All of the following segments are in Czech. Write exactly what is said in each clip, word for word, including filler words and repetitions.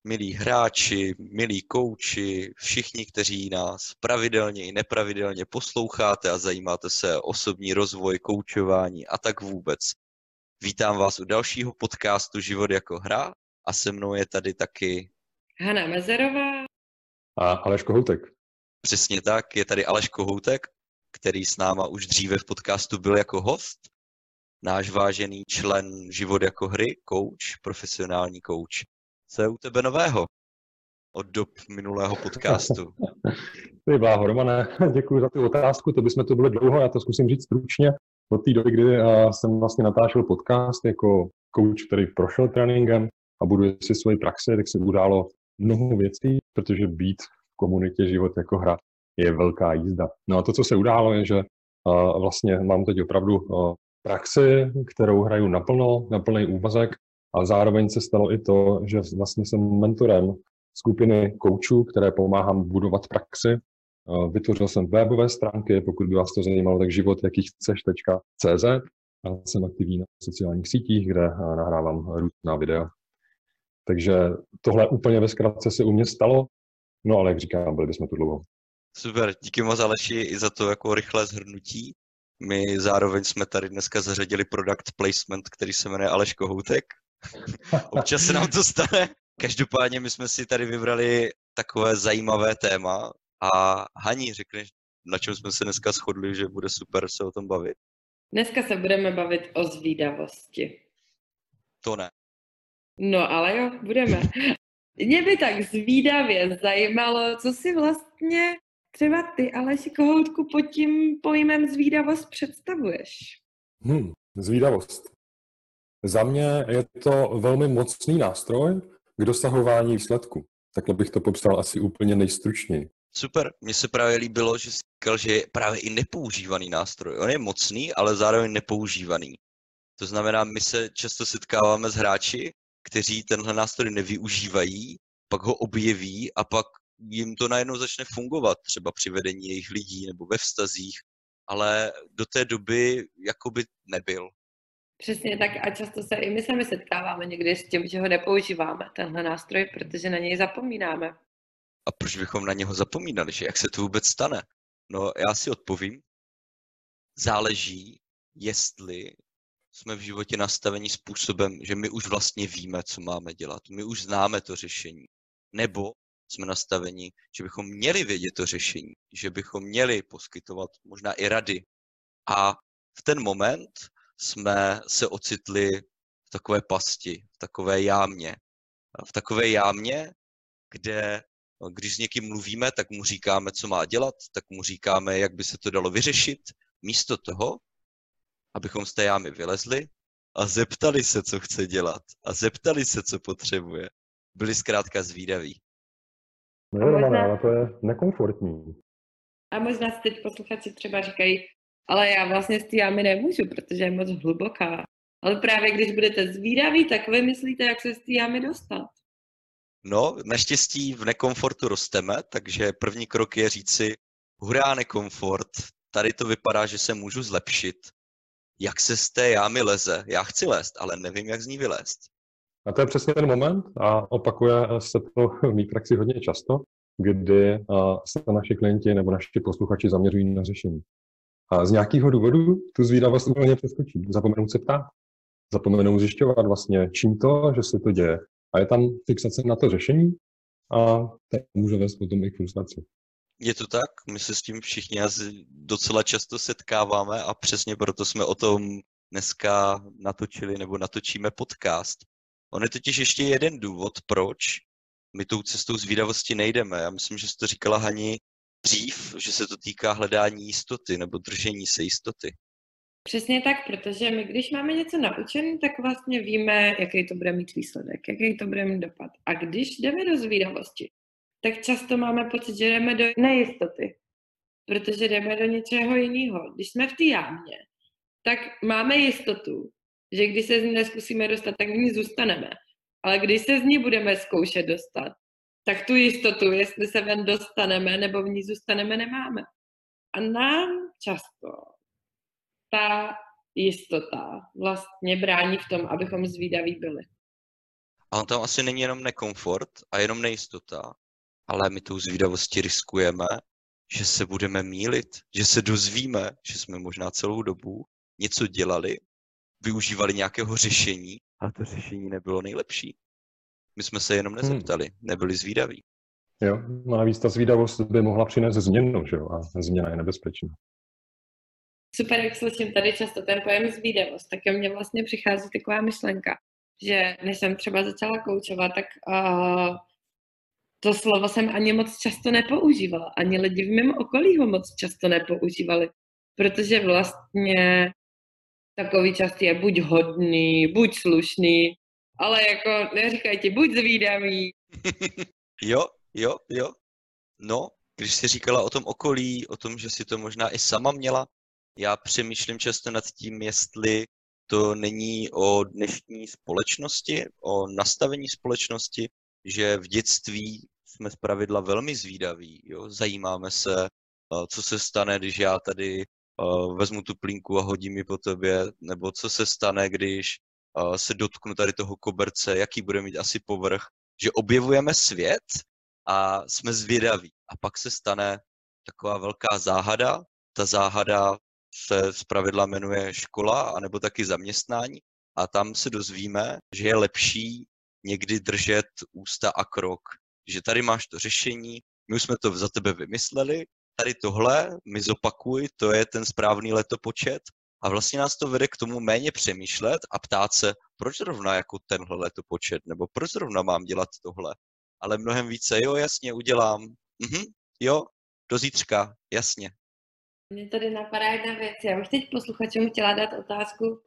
milí hráči, milí kouči, všichni, kteří nás pravidelně i nepravidelně posloucháte a zajímáte se o osobní rozvoj, koučování a tak vůbec. Vítám vás u dalšího podcastu Život jako hra a se mnou je tady taky Hana Mezerová a Aleš Kohoutek. Přesně tak, je tady Aleš Kohoutek, který s náma už dříve v podcastu byl jako host. Náš vážený člen Život jako hry, coach, profesionální coach. Co je u tebe nového od dob minulého podcastu? Ty bláho, Romane, děkuji za tu otázku, to bychom to byli dlouho, já to zkusím říct stručně. Od té doby, kdy uh, jsem vlastně natáčel podcast jako coach, který prošel tréninkem a buduje si svoji praxi, tak se událo mnoho věcí, protože být v komunitě Život jako hra je velká jízda. No a to, co se událo, je, že uh, vlastně mám teď opravdu uh, praxi, kterou hraju naplno, na plný úvazek a zároveň se stalo i to, že vlastně jsem mentorem skupiny koučů, které pomáhám budovat praxi. Vytvořil jsem webové stránky, pokud by vás to zajímalo, tak život jaký chceš tečka cé zet a jsem aktivní na sociálních sítích, kde nahrávám různá videa. Takže tohle úplně ve zkratce se u mě stalo, no ale jak říkám, byli bychom tu dlouho. Super, díky moc Aleši i za to jako rychlé shrnutí. My zároveň jsme tady dneska zařadili product placement, který se jmenuje Aleš Kohoutek. Občas se nám to stane. Každopádně my jsme si tady vybrali takové zajímavé téma a Hani, řekneš, na čem jsme se dneska shodli, že bude super se o tom bavit? Dneska se budeme bavit o zvídavosti. To ne. No ale jo, budeme. Mě by tak zvídavě zajímalo, co si vlastně třeba ty, Aleši Kohoutku, pod tím pojmem zvídavost představuješ. Hmm, zvídavost. Za mě je to velmi mocný nástroj k dosahování výsledku. Takhle bych to popsal asi úplně nejstručněji. Super, mně se právě líbilo, že jsi říkal, že je právě i nepoužívaný nástroj. On je mocný, ale zároveň nepoužívaný. To znamená, my se často setkáváme s hráči, kteří tenhle nástroj nevyužívají, pak ho objeví a pak jim to najednou začne fungovat, třeba při vedení jejich lidí nebo ve vztazích, ale do té doby jakoby nebyl. Přesně tak a často se i my sami setkáváme někdy s tím, že ho nepoužíváme, tenhle nástroj, protože na něj zapomínáme. A proč bychom na něho zapomínali, že jak se to vůbec stane? No já si odpovím. Záleží, jestli jsme v životě nastaveni způsobem, že my už vlastně víme, co máme dělat. My už známe to řešení. Nebo jsme nastaveni, že bychom měli vědět to řešení, že bychom měli poskytovat možná i rady. A v ten moment jsme se ocitli v takové pasti, v takové jámě. V takové jámě, kde když s někým mluvíme, tak mu říkáme, co má dělat, tak mu říkáme, jak by se to dalo vyřešit, místo toho, abychom z té jámy vylezli a zeptali se, co chce dělat a zeptali se, co potřebuje. Byli zkrátka zvídaví. No jo, možná... ale to je nekomfortní. A možná si teď posluchači třeba říkají, ale já vlastně z té jámy nemůžu, protože je moc hluboká. Ale právě když budete zvídaví, tak vymyslíte, jak se z té jámy dostat. No, naštěstí v nekomfortu rosteme, takže první krok je říci, hurá nekomfort, tady to vypadá, že se můžu zlepšit. Jak se z té jámy leze? Já chci lézt, ale nevím, jak z ní vylézt. A to je přesně ten moment a opakuje se to v mý praxi hodně často, kdy se naši klienti nebo naši posluchači zaměřují na řešení. A z nějakého důvodu tu zvídavost úplně přeskočí. Zapomenou se ptát. Zapomenou zjišťovat vlastně, čím to, že se to děje. A je tam fixace na to řešení a to může vést potom i k frustraci. Je to tak, my se s tím všichni asi docela často setkáváme a přesně proto jsme o tom dneska natočili nebo natočíme podcast. On je totiž ještě jeden důvod, proč my tou cestou zvídavosti nejdeme. Já myslím, že jsi to říkala Hani dřív, že se to týká hledání jistoty nebo držení se jistoty. Přesně tak, protože my, když máme něco naučené, tak vlastně víme, jaký to bude mít výsledek, jaký to bude mít dopad. A když jdeme do zvídavosti, tak často máme pocit, že jdeme do nejistoty, protože jdeme do něčeho jiného. Když jsme v té jámě, tak máme jistotu, že když se z ní neskusíme dostat, tak v ní zůstaneme. Ale když se z ní budeme zkoušet dostat, tak tu jistotu, jestli se ven dostaneme nebo v ní zůstaneme, nemáme. A nám často ta jistota vlastně brání v tom, abychom zvídaví byli. A on tam asi není jenom nekomfort a jenom nejistota, ale my tou zvídavostí riskujeme, že se budeme mýlit, že se dozvíme, že jsme možná celou dobu něco dělali, využívali nějakého řešení, ale to řešení nebylo nejlepší. My jsme se jenom nezeptali, hmm. nebyli zvídaví. Jo, no navíc ta zvídavost by mohla přinést změnu, že jo, a změna je nebezpečná. Super, jak slyším tady často ten pojem zvídavost, tak ke mně vlastně přichází taková myšlenka, že než jsem třeba začala koučovat, tak uh, to slovo jsem ani moc často nepoužívala. Ani lidi v mém okolí ho moc často nepoužívali, protože vlastně takový častý je buď hodný, buď slušný, ale jako neříkají ti buď zvídavý. Jo, jo, jo. No, když jsi říkala o tom okolí, o tom, že si to možná i sama měla, já přemýšlím často nad tím, jestli to není o dnešní společnosti, o nastavení společnosti, že v dětství jsme zpravidla velmi zvídaví, jo? Zajímáme se, co se stane, když já tady vezmu tu plínku a hodím ji po tobě, nebo co se stane, když se dotknu tady toho koberce, jaký bude mít asi povrch, že objevujeme svět a jsme zvědaví. A pak se stane taková velká záhada, ta záhada se zpravidla jmenuje škola, anebo taky zaměstnání a tam se dozvíme, že je lepší někdy držet ústa a krok. Že tady máš to řešení, my už jsme to za tebe vymysleli, tady tohle mi zopakuj, to je ten správný letopočet a vlastně nás to vede k tomu méně přemýšlet a ptát se, proč zrovna jako tenhle letopočet, nebo proč zrovna mám dělat tohle. Ale mnohem více, jo, jasně, udělám. Mhm, jo, do zítřka, jasně. Mně tady napadá jedna věc. Já bych teď posluchačům chtěla dát otázku,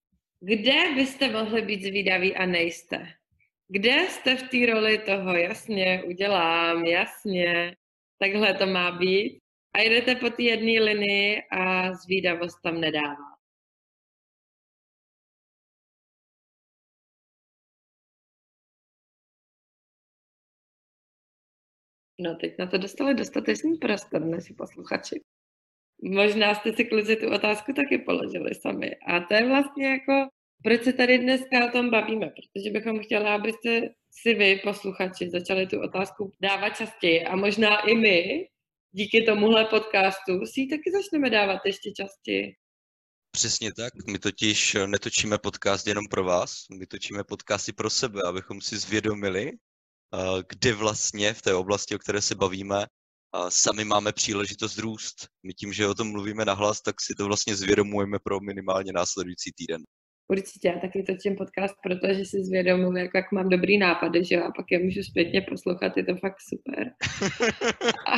kde byste mohli být zvídaví a nejste? Kde jste v té roli toho, jasně, udělám, jasně, takhle to má být. A jdete po té jedné linii a zvídavost tam nedává. No, teď na to dostali dostatečný prostor, naši posluchači. Možná jste si kluci tu otázku taky položili sami. A to je vlastně jako, proč se tady dneska o tom bavíme? Protože bychom chtěli, abyste si vy, posluchači, začali tu otázku dávat častěji. A možná i my, díky tomuhle podcastu, si ji taky začneme dávat ještě častěji. Přesně tak. My totiž netočíme podcast jenom pro vás, my točíme podcasty pro sebe, abychom si zvědomili, kde vlastně v té oblasti, o které se bavíme, sami máme příležitost růst. My tím, že o tom mluvíme nahlas, tak si to vlastně zvědomujeme pro minimálně následující týden. Určitě, já taky točím podcast, protože si zvědomuji, jak, jak mám dobrý nápady, že jo, a pak je můžu zpětně poslouchat, je to fakt super. a...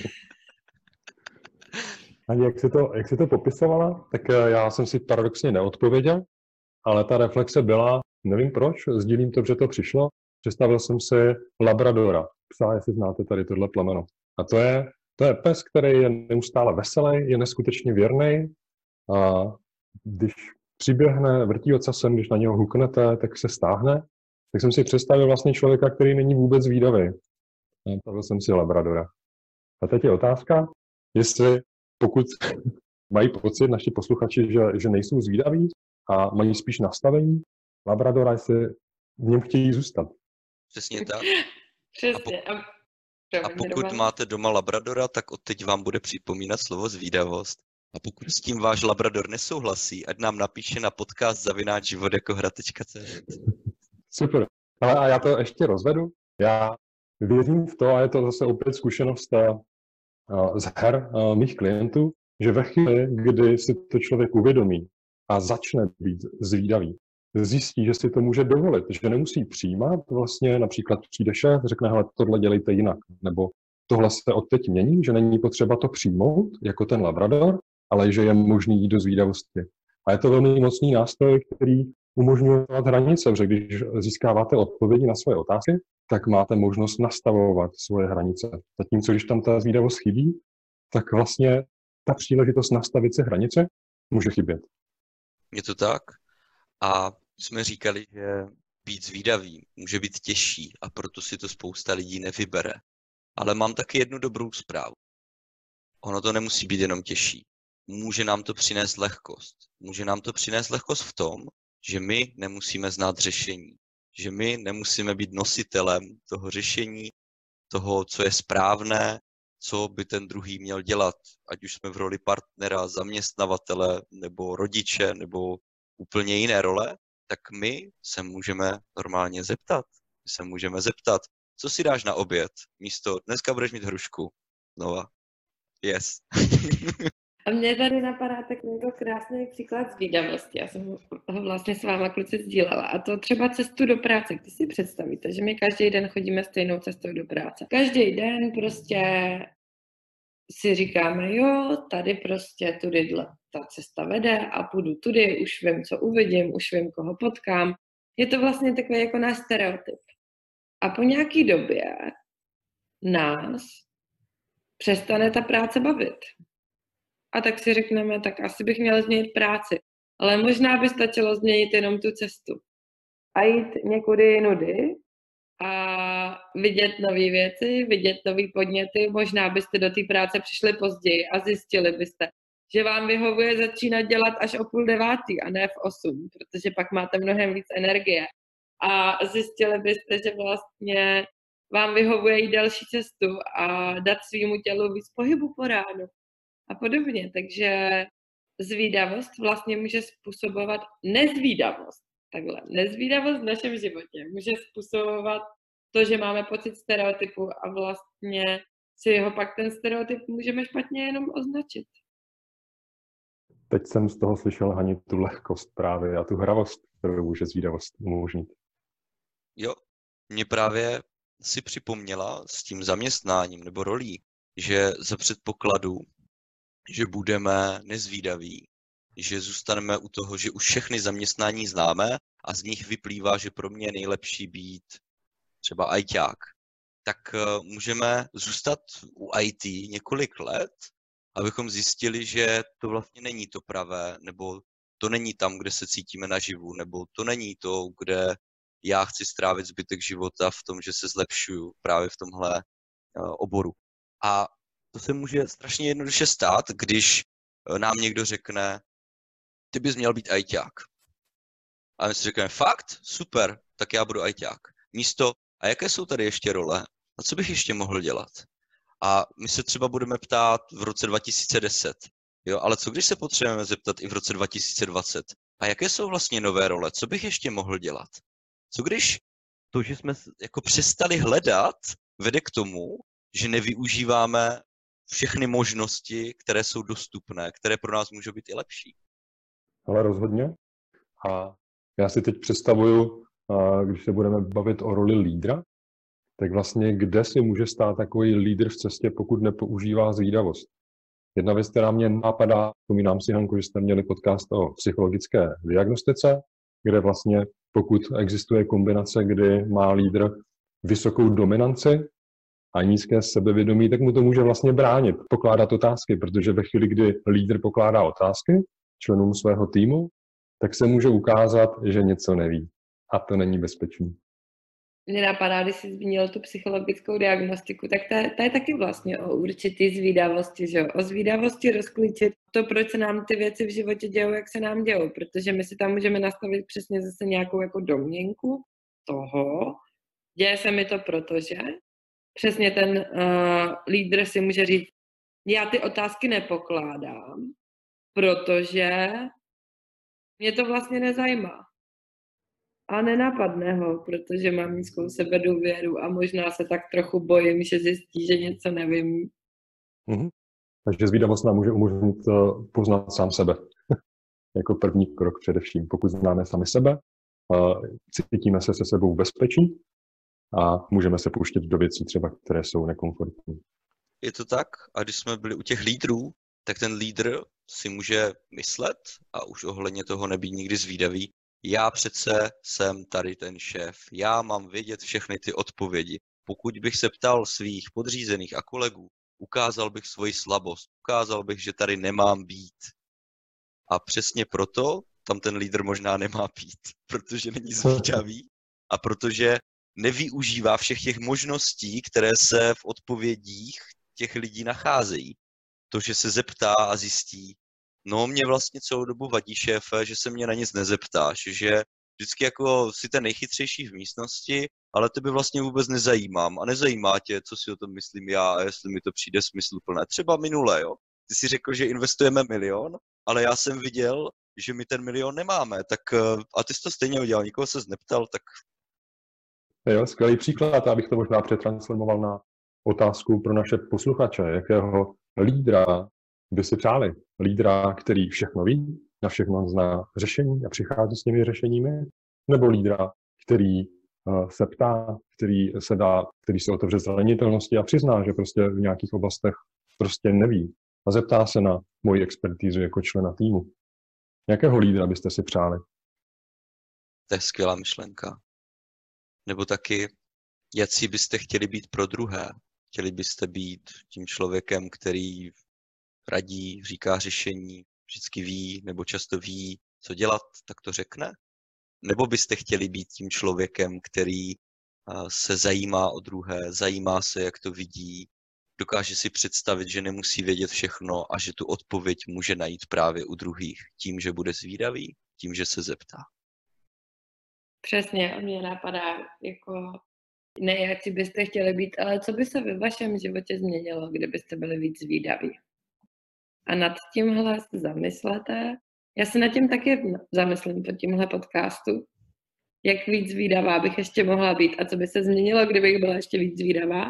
Ani jak jsi to, jak jsi to popisovala, tak já jsem si paradoxně neodpověděl, ale ta reflexe byla, nevím proč, sdílím to, že to přišlo, představil jsem si labradora, psa, jestli znáte tady tohle plemeno. A to je, to je pes, který je neustále veselý, je neskutečně věrný a když přiběhne, vrtí ocasem, když na něho huknete, tak se stáhne. Tak jsem si představil vlastně člověka, který není vůbec zvídavý. Představil jsem si labradora. A teď je otázka, jestli pokud mají pocit naši posluchači, že, že nejsou zvídaví a mají spíš nastavení labradora, jestli v něm chtějí zůstat. Přesně tak. Přesně. A, po, a pokud máte doma labradora, tak odteď vám bude připomínat slovo zvídavost. A pokud s tím váš labrador nesouhlasí, ať nám napíše na podcast zavináč život jako hra tečka cé zet. Super. Ale a já to ještě rozvedu. Já věřím v to, a je to zase opět zkušenost z her mých klientů, že ve chvíli, kdy si to člověk uvědomí a začne být zvídavý, zjistí, že si to může dovolit, že nemusí přijímat, vlastně například přijde šéf, řekne, hele, tohle dělejte jinak, nebo tohle se odteď mění, že není potřeba to přijmout, jako ten labrador, ale že je možný jít do zvídavosti. A je to velmi mocný nástroj, který umožňuje hranice, že když získáváte odpovědi na svoje otázky, tak máte možnost nastavovat svoje hranice. Zatímco, když tam ta zvídavost chybí, tak vlastně ta příležitost nastavit si hranice může chybět. Je to tak. A jsme říkali, že být zvídavý může být těžší a proto si to spousta lidí nevybere. Ale mám taky jednu dobrou zprávu. Ono to nemusí být jenom těžší. Může nám to přinést lehkost. Může nám to přinést lehkost v tom, že my nemusíme znát řešení. že my nemusíme být nositelem toho řešení, toho, co je správné, co by ten druhý měl dělat, ať už jsme v roli partnera, zaměstnavatele, nebo rodiče, nebo úplně jiné role, tak my se můžeme normálně zeptat. My se můžeme zeptat, co si dáš na oběd? Místo, dneska budeš mít hrušku. Znova. Yes. A mně tady napadá takový krásný příklad zvídavosti. Já jsem ho vlastně s váma kluci sdílela. A to třeba cestu do práce. Když si představíte, že my každý den chodíme stejnou cestou do práce. Každý den prostě si říkáme, jo, tady prostě tudy ta cesta vede a půjdu tudy, už vím, co uvidím, už vím, koho potkám. Je to vlastně takový jako náš stereotyp. A po nějaký době nás přestane ta práce bavit. A tak si řekneme, tak asi bych měl změnit práci. Ale možná by stačilo změnit jenom tu cestu. A jít někudy jinudy a vidět nové věci, vidět nové podněty. Možná byste do té práce přišli později a zjistili byste, že vám vyhovuje začínat dělat až o půl devátý a ne v osm, protože pak máte mnohem víc energie. A zjistili byste, že vlastně vám vyhovuje jít další cestu a dát svýmu tělu víc pohybu po ránu a podobně. Takže zvídavost vlastně může způsobovat nezvídavost. Takhle, nezvídavost v našem životě může způsobovat to, že máme pocit stereotypu a vlastně si ho pak ten stereotyp můžeme špatně jenom označit. Teď jsem z toho slyšel, Hani, tu lehkost právě a tu hravost, kterou může zvídavost umožnit. Jo, mě právě si připomněla s tím zaměstnáním nebo rolí, že za předpokladu, že budeme nezvídaví, že zůstaneme u toho, že už všechny zaměstnání známe a z nich vyplývá, že pro mě je nejlepší být třeba ajťák, tak můžeme zůstat u í té několik let, abychom zjistili, že to vlastně není to pravé, nebo to není tam, kde se cítíme naživu, nebo to není to, kde já chci strávit zbytek života v tom, že se zlepšuju právě v tomhle oboru. A to se může strašně jednoduše stát, když nám někdo řekne, ty bys měl být ajťák. A my si řekneme, fakt? Super, tak já budu ajťák. Místo, a jaké jsou tady ještě role? A co bych ještě mohl dělat? A my se třeba budeme ptát v roce dva tisíce deset. Jo, ale co když se potřebujeme zeptat i v roce dva tisíce dvacet? A jaké jsou vlastně nové role? Co bych ještě mohl dělat? Co když to, že jsme jako přestali hledat, vede k tomu, že nevyužíváme všechny možnosti, které jsou dostupné, které pro nás můžou být i lepší? Ale rozhodně. A já si teď představuju, když se budeme bavit o roli lídra, tak vlastně kde si může stát takový lídr v cestě, pokud nepoužívá zvídavost. Jedna věc, která mě napadá, vzpomínám si, Hanko, že jste měli podcast o psychologické diagnostice, kde vlastně pokud existuje kombinace, kdy má lídr vysokou dominanci a nízké sebevědomí, tak mu to může vlastně bránit, pokládat otázky, protože ve chvíli, kdy lídr pokládá otázky členům svého týmu, tak se může ukázat, že něco neví. A to není bezpečný. Mně napadá, když jsi zmínil tu psychologickou diagnostiku, tak ta, ta je taky vlastně o určitý zvídavosti, že jo? O zvídavosti rozklíčit to, proč se nám ty věci v životě dějou, jak se nám dějou, protože my si tam můžeme nastavit přesně zase nějakou jako domněnku toho, děje se mi to protože, přesně ten uh, lídr si může říct, já ty otázky nepokládám, protože mě to vlastně nezajímá. A nenapadne ho, protože mám nízkou sebedůvěru a možná se tak trochu bojím, že zjistí, že něco nevím. Mm-hmm. Takže zvídavost nám může umožnit poznat sám sebe. Jako první krok především. Pokud známe sami sebe, cítíme se se sebou v bezpečí a můžeme se pouštět do věcí třeba, které jsou nekomfortní. Je to tak? A když jsme byli u těch lídrů, tak ten lídr si může myslet a už ohledně toho nebýt nikdy zvídavý, já přece jsem tady ten šéf, já mám vědět všechny ty odpovědi. Pokud bych se ptal svých podřízených a kolegů, ukázal bych svoji slabost, ukázal bych, že tady nemám být. A přesně proto tam ten lídr možná nemá být, protože není zvídavý a protože nevyužívá všech těch možností, které se v odpovědích těch lidí nacházejí. To, že se zeptá a zjistí, no mě vlastně celou dobu vadí, šéfe, že se mě na nic nezeptáš, že vždycky jako si ten nejchytřejší v místnosti, ale tebe vlastně vůbec nezajímám a nezajímá tě, co si o tom myslím já a jestli mi to přijde smysluplné. Třeba minule, jo. Ty si řekl, že investujeme milion, ale já jsem viděl, že my ten milion nemáme, tak a ty jsi to stejně udělal, nikoho ses neptal, tak... Jo, skvělý příklad, abych to možná přetransformoval na otázku pro naše posluchače, jakého lídra by si přáli. Lídra, který všechno ví, na všechno zná řešení a přichází s těmi řešeními, nebo lídra, který uh, se ptá, který se dá, který se otevře zranitelnosti a přizná, že prostě v nějakých oblastech prostě neví a zeptá se na moji expertízu jako člena týmu. Jakého lídra byste si přáli? To je skvělá myšlenka. Nebo taky, jaký byste chtěli být pro druhé? Chtěli byste být tím člověkem, který radí, říká řešení, vždycky ví, nebo často ví, co dělat, tak to řekne? Nebo byste chtěli být tím člověkem, který se zajímá o druhé, zajímá se, jak to vidí, dokáže si představit, že nemusí vědět všechno a že tu odpověď může najít právě u druhých tím, že bude zvídavý, tím, že se zeptá. Přesně, a mě napadá, jako ne, jak si byste chtěli být, ale co by se ve vašem životě změnilo, kdybyste byli víc zvídaví. A nad tímhle se zamyslete. Já se nad tím taky zamyslím po tímhle podcastu, jak víc zvídavá bych ještě mohla být a co by se změnilo, kdybych byla ještě víc zvídavá.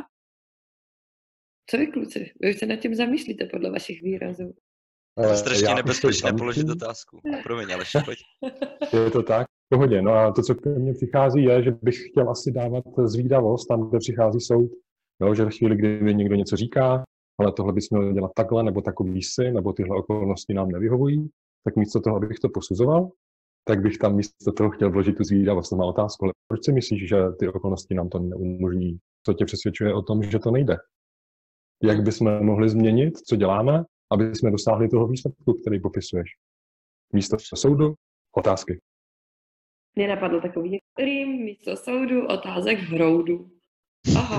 Co vy, kluci? Vy už se nad tím zamýšlíte podle vašich výrazů. Je strašně nebezpečné položit otázku. Promiň, ale pojď. Je to tak? V pohodě. No a to, co ke mně přichází, je, že bych chtěl asi dávat zvídavost tam, kde přichází soud. No, že ve chvíli, kdy mi někdo něco říká, ale tohle bys měl dělat takhle, nebo takový si, nebo tyhle okolnosti nám nevyhovují, tak místo toho, abych to posuzoval, tak bych tam místo toho chtěl vložit tu zvídavost. To má otázku, ale proč si myslíš, že ty okolnosti nám to neumožní? Co tě přesvědčuje o tom, že to nejde? Jak bychom mohli změnit, co děláme, aby jsme dosáhli toho výsledku, který popisuješ? Místo soudu, otázky. Mně napadl takový rým, místo soudu, otázek hroudu. Aha.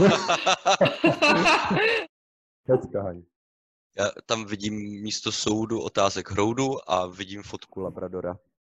Hezká, Hani. Já tam vidím místo soudu otázek hroudu a vidím fotku Labradora.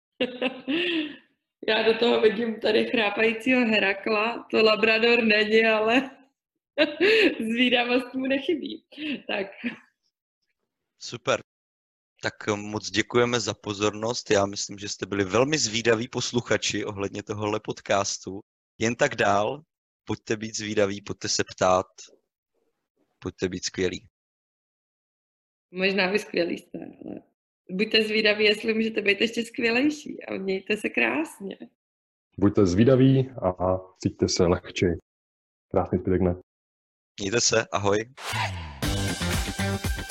Já do toho vidím tady chrápajícího Herakla. To Labrador není, ale zvídavost mu nechybí. Tak. Super. Tak moc děkujeme za pozornost. Já myslím, že jste byli velmi zvídaví posluchači ohledně tohohle podcastu. Jen tak dál. Pojďte být zvídaví, pojďte se ptát. Pojďte být skvělí. Možná vy skvělí jste, ale buďte zvídaví, jestli můžete být ještě skvělejší a mějte se krásně. Buďte zvídaví a cíťte se lehčej. Krásný zbytek dne. Mějte se, ahoj.